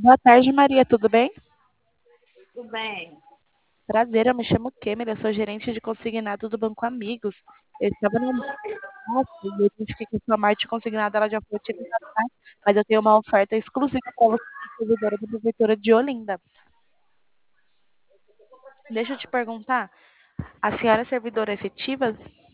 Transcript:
Boa tarde, Maria, tudo bem? Tudo bem. Prazer, eu me chamo Kemer, eu sou gerente de consignado do Banco Amigos. Eu estava no almoço e eu identifiquei que a sua Marte consignada ela já foi utilizada, mas eu tenho uma oferta exclusiva para você, servidora da Prefeitura de Olinda. Deixa eu te perguntar, a senhora é servidora efetiva?